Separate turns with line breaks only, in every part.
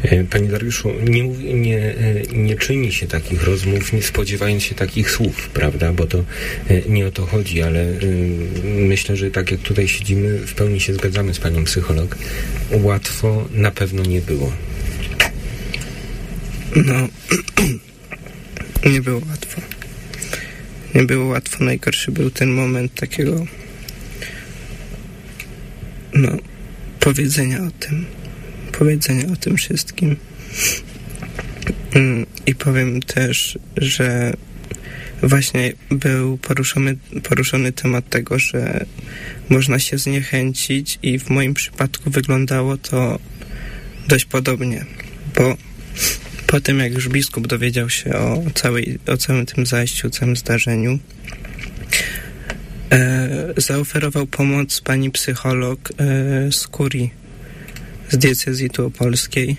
Panie Dariuszu, nie czyni się takich rozmów, nie spodziewając się takich słów, prawda? Bo to nie o to chodzi, ale myślę, że tak jak tutaj siedzimy, w pełni się zgadzamy z panią psycholog. Łatwo na pewno nie było.
No, nie było łatwo. Nie było łatwo. Najgorszy był ten moment takiego powiedzenia o tym wszystkim. I powiem też, że właśnie był poruszony temat tego, że można się zniechęcić i w moim przypadku wyglądało to dość podobnie, bo po tym, jak już biskup dowiedział się o całym tym zajściu, całym zdarzeniu, zaoferował pomoc pani psycholog z kurii, z diecezji tuopolskiej.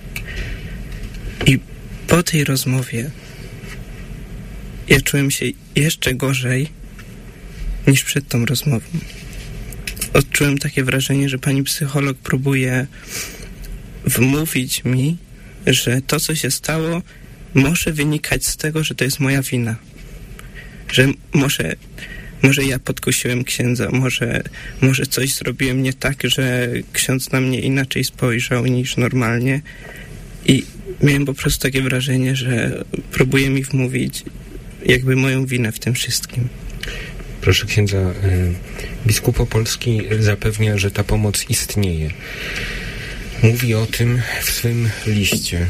I po tej rozmowie ja czułem się jeszcze gorzej niż przed tą rozmową. Odczułem takie wrażenie, że pani psycholog próbuje wmówić mi, że to, co się stało, może wynikać z tego, że to jest moja wina. Że może ja podkusiłem księdza, może coś zrobiłem nie tak, że ksiądz na mnie inaczej spojrzał niż normalnie. I miałem po prostu takie wrażenie, że próbuje mi wmówić jakby moją winę w tym wszystkim.
Proszę księdza, biskup opolski zapewnia, że ta pomoc istnieje. Mówi o tym w swym liście,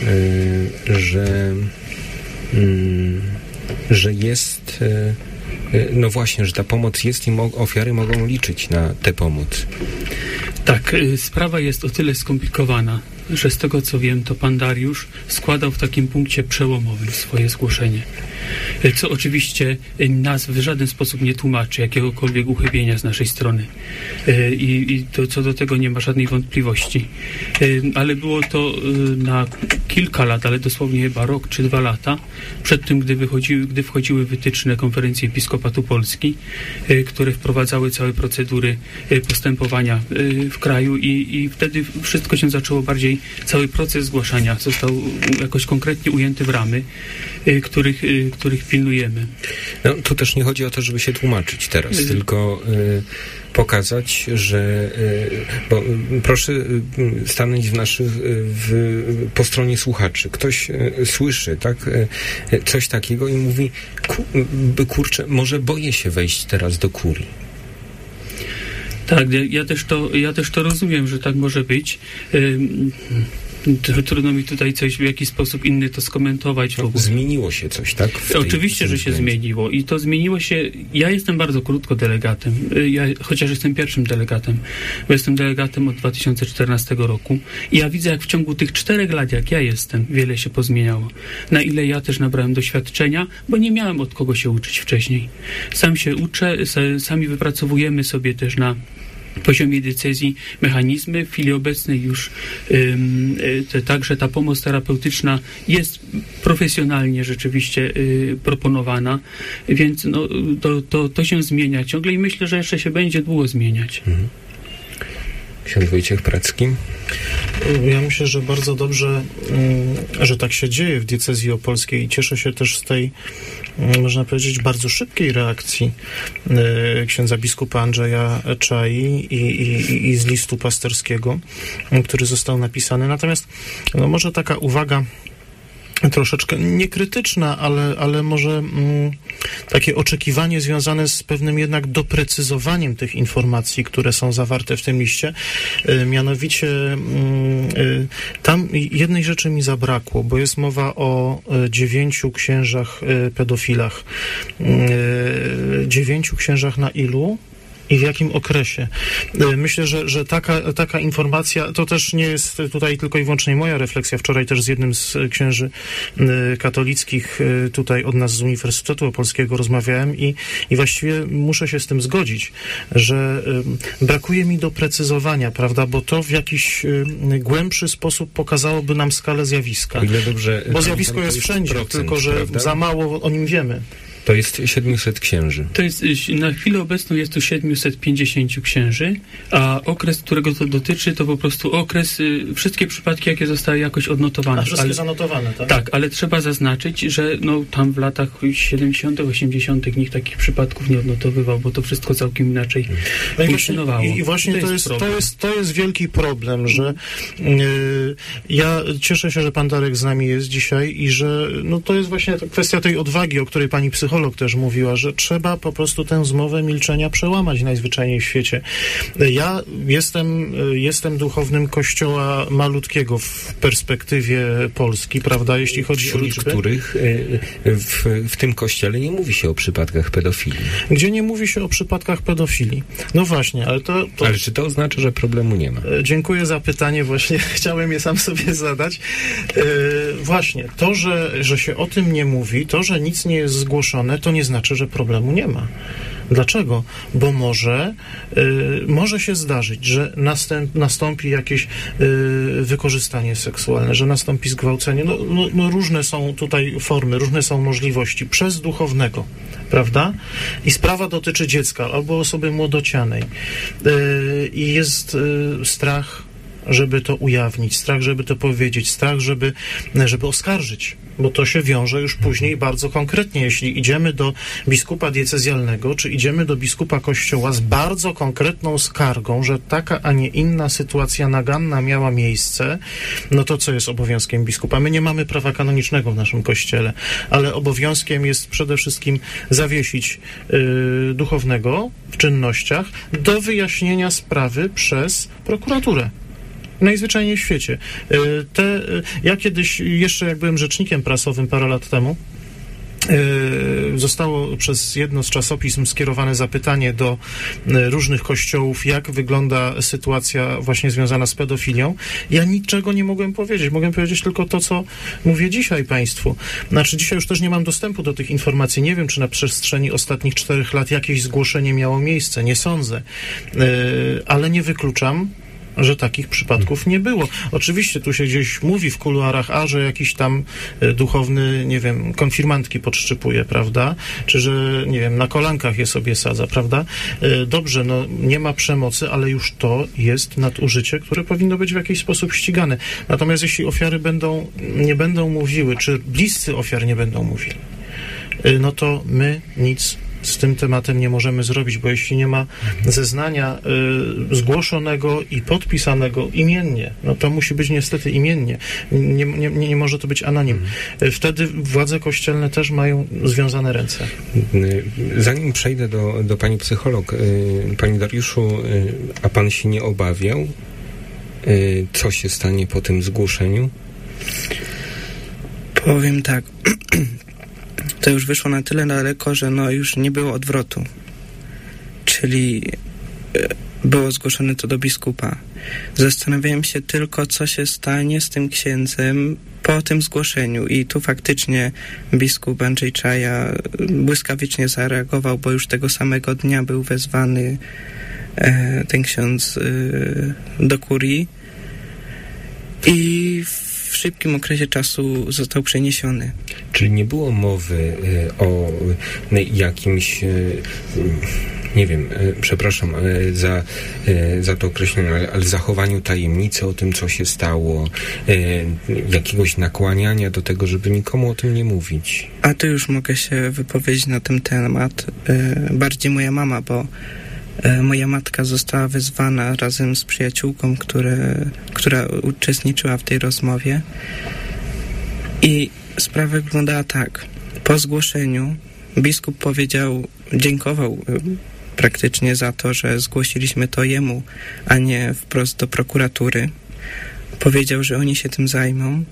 że jest, no właśnie, że ta pomoc jest i ofiary mogą liczyć na tę pomoc.
Tak, sprawa jest o tyle skomplikowana, że z tego co wiem, to pan Dariusz składał w takim punkcie przełomowym swoje zgłoszenie, co oczywiście nas w żaden sposób nie tłumaczy jakiegokolwiek uchybienia z naszej strony i to, co do tego nie ma żadnej wątpliwości, ale było to na kilka lat, ale dosłownie chyba rok czy 2 lata przed tym, gdy wchodziły wytyczne Konferencji Episkopatu Polski, które wprowadzały całe procedury postępowania w kraju i wtedy wszystko się zaczęło bardziej, cały proces zgłaszania został jakoś konkretnie ujęty w ramy, których pilnujemy.
No, tu też nie chodzi o to, żeby się tłumaczyć teraz, tylko pokazać, że bo proszę stanąć po stronie słuchaczy. Ktoś słyszy, tak, coś takiego i mówi, kurczę, może boję się wejść teraz do kurii.
Tak, ja też to rozumiem, że tak może być. Trudno mi tutaj coś w jakiś sposób inny to skomentować.
No, zmieniło się coś, tak?
Oczywiście, że się zmieniło i to zmieniło się. Ja jestem bardzo krótko delegatem, chociaż jestem pierwszym delegatem, bo jestem delegatem od 2014 roku i ja widzę, jak w ciągu tych 4 lat, jak ja jestem, wiele się pozmieniało. Na ile ja też nabrałem doświadczenia, bo nie miałem od kogo się uczyć wcześniej. Sam się uczę, sami wypracowujemy sobie też na poziomie diecezji mechanizmy. W chwili obecnej już także ta pomoc terapeutyczna jest profesjonalnie rzeczywiście proponowana, więc no, to się zmienia ciągle i myślę, że jeszcze się będzie długo zmieniać.
Ksiądz Wojciech Pracki.
Ja myślę, że bardzo dobrze, że tak się dzieje w diecezji opolskiej i cieszę się też z tej, można powiedzieć, bardzo szybkiej reakcji księdza biskupa Andrzeja Czai i z listu pasterskiego, który został napisany. Natomiast no, może taka uwaga troszeczkę niekrytyczna, ale może takie oczekiwanie związane z pewnym jednak doprecyzowaniem tych informacji, które są zawarte w tym liście. Mianowicie tam jednej rzeczy mi zabrakło, bo jest mowa o 9 księżach pedofilach. 9 księżach na ilu? I w jakim okresie. Myślę, że taka informacja, to też nie jest tutaj tylko i wyłącznie moja refleksja. Wczoraj też z jednym z księży katolickich tutaj od nas z Uniwersytetu Opolskiego rozmawiałem i właściwie muszę się z tym zgodzić, że brakuje mi doprecyzowania, prawda, bo to w jakiś głębszy sposób pokazałoby nam skalę zjawiska.
O ile dobrze,
bo zjawisko jest wszędzie, tylko że prawda? Za mało o nim wiemy.
To jest 700 księży.
To jest, na chwilę obecną jest tu 750 księży, a okres, którego to dotyczy, to po prostu okres, wszystkie przypadki, jakie zostały jakoś odnotowane.
A wszystkie zanotowane, tak?
Tak, ale trzeba zaznaczyć, że tam w latach 70., 80. nikt takich przypadków nie odnotowywał, bo to wszystko całkiem inaczej funkcjonowało.
I właśnie to jest wielki problem, że ja cieszę się, że pan Darek z nami jest dzisiaj i że to jest właśnie kwestia tej odwagi, o której pani psycholog też mówiła, że trzeba po prostu tę zmowę milczenia przełamać najzwyczajniej w świecie. Ja jestem duchownym kościoła malutkiego w perspektywie Polski, prawda, jeśli chodzi o liczbę.
Których w tym kościele nie mówi się o przypadkach pedofilii.
Gdzie nie mówi się o przypadkach pedofilii. No właśnie, ale to...
Ale czy to oznacza, że problemu nie ma?
Dziękuję za pytanie, właśnie chciałem je sam sobie zadać. Właśnie, to, że się o tym nie mówi, to, że nic nie jest zgłoszone, to nie znaczy, że problemu nie ma. Dlaczego? Bo może się zdarzyć, że nastąpi jakieś wykorzystanie seksualne, że nastąpi zgwałcenie. Różne są tutaj formy, różne są możliwości przez duchownego, prawda? I sprawa dotyczy dziecka albo osoby młodocianej. I jest strach, żeby to ujawnić, strach, żeby to powiedzieć, strach, żeby oskarżyć, bo to się wiąże już później bardzo konkretnie. Jeśli idziemy do biskupa diecezjalnego, czy idziemy do biskupa kościoła z bardzo konkretną skargą, że taka, a nie inna sytuacja naganna miała miejsce, no to co jest obowiązkiem biskupa? My nie mamy prawa kanonicznego w naszym kościele, ale obowiązkiem jest przede wszystkim zawiesić duchownego w czynnościach do wyjaśnienia sprawy przez prokuraturę. Najzwyczajniej w świecie. Ja kiedyś, jeszcze jak byłem rzecznikiem prasowym parę lat temu, zostało przez jedno z czasopism skierowane zapytanie do różnych kościołów, jak wygląda sytuacja właśnie związana z pedofilią. Ja niczego nie mogłem powiedzieć. Mogłem powiedzieć tylko to, co mówię dzisiaj państwu. Znaczy, dzisiaj już też nie mam dostępu do tych informacji. Nie wiem, czy na przestrzeni ostatnich 4 lat jakieś zgłoszenie miało miejsce. Nie sądzę. Ale nie wykluczam, że takich przypadków nie było. Oczywiście tu się gdzieś mówi w kuluarach, że jakiś tam duchowny, nie wiem, konfirmantki podszczypuje, prawda? Czy że, nie wiem, na kolankach je sobie sadza, prawda? Dobrze, nie ma przemocy, ale już to jest nadużycie, które powinno być w jakiś sposób ścigane. Natomiast jeśli ofiary nie będą mówiły, czy bliscy ofiar nie będą mówili, no to my nic z tym tematem nie możemy zrobić, bo jeśli nie ma zeznania zgłoszonego i podpisanego imiennie, no to musi być niestety imiennie. Nie może to być anonim. Wtedy władze kościelne też mają związane ręce.
Zanim przejdę do pani psycholog, panie Dariuszu, a pan się nie obawiał, co się stanie po tym zgłoszeniu?
Powiem tak. To już wyszło na tyle daleko, że już nie było odwrotu. Czyli było zgłoszone to do biskupa. Zastanawiałem się tylko, co się stanie z tym księdzem po tym zgłoszeniu. I tu faktycznie biskup Andrzej Czaja błyskawicznie zareagował, bo już tego samego dnia był wezwany ten ksiądz do kurii i w szybkim okresie czasu został przeniesiony.
Czyli nie było mowy o jakimś, nie wiem, przepraszam za to określenie, ale zachowaniu tajemnicy o tym, co się stało, jakiegoś nakłaniania do tego, żeby nikomu o tym nie mówić.
A tu już mogę się wypowiedzieć na ten temat. Bardziej moja mama, bo moja matka została wezwana razem z przyjaciółką, która uczestniczyła w tej rozmowie. I sprawa wyglądała tak. Po zgłoszeniu biskup dziękował praktycznie za to, że zgłosiliśmy to jemu, a nie wprost do prokuratury. Powiedział, że oni się tym zajmą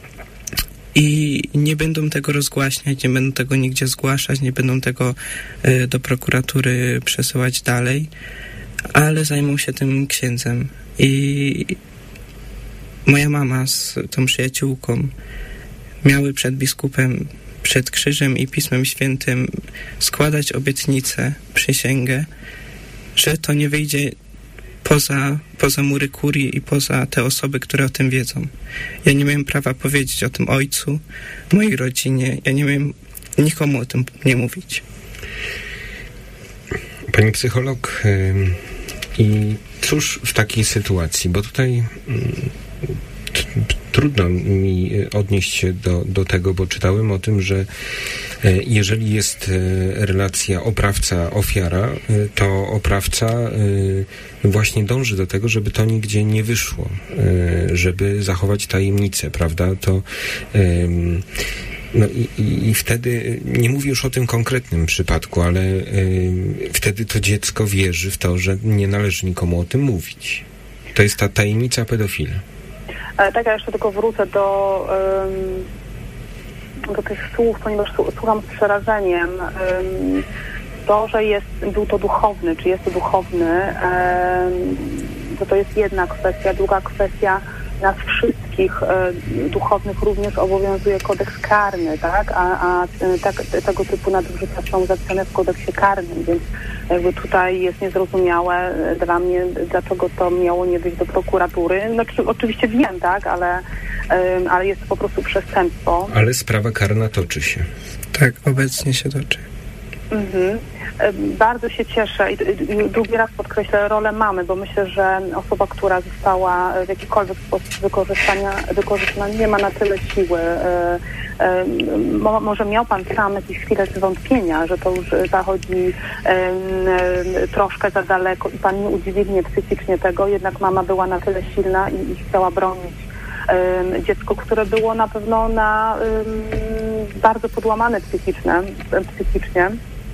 i nie będą tego rozgłaśniać, nie będą tego nigdzie zgłaszać, nie będą tego do prokuratury przesyłać dalej, ale zajmą się tym księdzem. I moja mama z tą przyjaciółką miały przed biskupem, przed krzyżem i Pismem Świętym składać obietnicę, przysięgę, że to nie wyjdzie poza mury kurii i poza te osoby, które o tym wiedzą. Ja nie miałem prawa powiedzieć o tym ojcu, mojej rodzinie. Ja nie miałem nikomu o tym nie mówić.
Pani psycholog, i cóż w takiej sytuacji, bo tutaj trudno mi odnieść się do tego, bo czytałem o tym, że jeżeli jest relacja oprawca-ofiara, to oprawca właśnie dąży do tego, żeby to nigdzie nie wyszło, żeby zachować tajemnicę, prawda? To no i wtedy, nie mówię już o tym konkretnym przypadku, ale wtedy to dziecko wierzy w to, że nie należy nikomu o tym mówić. To jest ta tajemnica pedofila.
Tak, ja jeszcze tylko wrócę do tych słów, ponieważ słucham z przerażeniem. To, że był to duchowny, czy jest to duchowny, to jest jedna kwestia. Druga kwestia, nas wszystkich duchownych również obowiązuje kodeks karny, tak? A tego typu nadużycia są zapisane w kodeksie karnym, więc jakby tutaj jest niezrozumiałe dla mnie, dlaczego to miało nie wyjść do prokuratury. Znaczy, oczywiście wiem, tak? Ale jest to po prostu przestępstwo.
Ale sprawa karna toczy się.
Tak, obecnie się toczy.
Mhm. Bardzo się cieszę i drugi raz podkreślę rolę mamy, bo myślę, że osoba, która została w jakikolwiek sposób wykorzystana, nie ma na tyle siły. Może miał pan sam jakieś chwilę zwątpienia, że to już zachodzi troszkę za daleko i pan nie udźwignie psychicznie tego, jednak mama była na tyle silna i chciała bronić dziecko, które było na pewno bardzo podłamane psychicznie.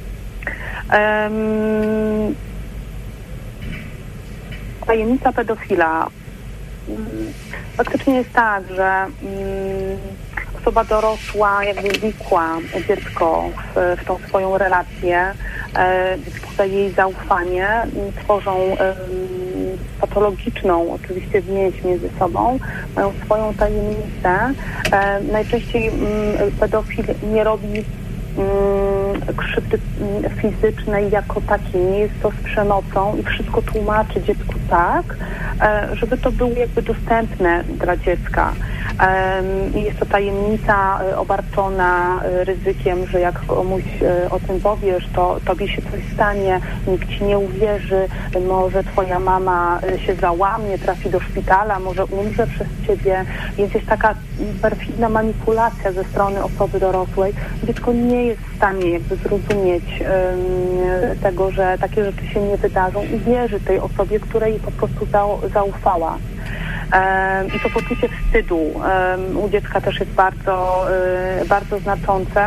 Tajemnica pedofila. Faktycznie jest tak, że osoba dorosła jakby wikła dziecko w tą swoją relację, wzbudza jej zaufanie, tworzą patologiczną oczywiście więź między sobą, mają swoją tajemnicę. Najczęściej pedofil nie robi krzywdy fizycznej jako takiej, nie jest to z przemocą i wszystko tłumaczy dziecku tak, żeby to było jakby dostępne dla dziecka. Jest to tajemnica obarczona ryzykiem, że jak komuś o tym powiesz, to tobie się coś stanie, nikt ci nie uwierzy, może twoja mama się załamie, trafi do szpitala, może umrze przez ciebie, więc jest taka perfidna manipulacja ze strony osoby dorosłej. Dziecko nie jest w stanie jakby zrozumieć tego, że takie rzeczy się nie wydarzą i wierzy tej osobie, której po prostu zaufała. I to poczucie wstydu u dziecka też jest bardzo znaczące.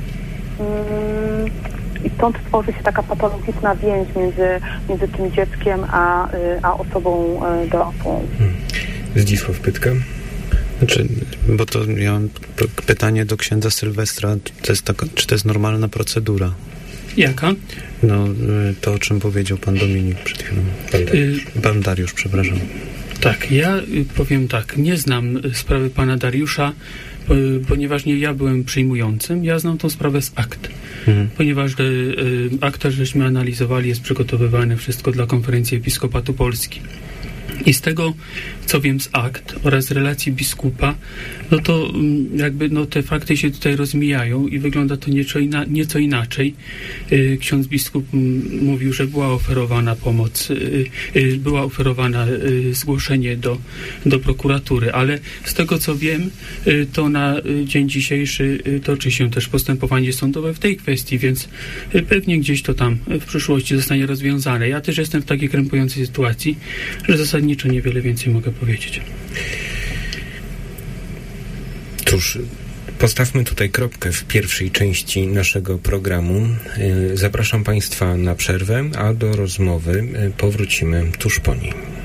I stąd tworzy się taka patologiczna więź między tym dzieckiem a osobą dorosłą.
Zdzisław Pytka?
Znaczy, bo to ja mam pytanie do księdza Sylwestra, czy to jest normalna procedura?
Jaka?
No, to o czym powiedział pan Dominik przed chwilą. Pan Dariusz, przepraszam.
Tak, ja powiem tak, nie znam sprawy pana Dariusza, ponieważ nie ja byłem przyjmującym, ja znam tą sprawę z akt. Ponieważ akta, żeśmy analizowali, jest przygotowywane wszystko dla Konferencji Episkopatu Polski. I z tego, co wiem z akt oraz z relacji biskupa, no to jakby te fakty się tutaj rozmijają i wygląda to nieco inaczej. Ksiądz biskup mówił, że była oferowana pomoc, była oferowana zgłoszenie do prokuratury, ale z tego, co wiem, to na dzień dzisiejszy toczy się też postępowanie sądowe w tej kwestii, więc pewnie gdzieś to tam w przyszłości zostanie rozwiązane. Ja też jestem w takiej krępującej sytuacji, że zasadniczo niewiele więcej mogę powiedzieć.
Cóż, postawmy tutaj kropkę w pierwszej części naszego programu. Zapraszam Państwa na przerwę, a do rozmowy powrócimy tuż po niej.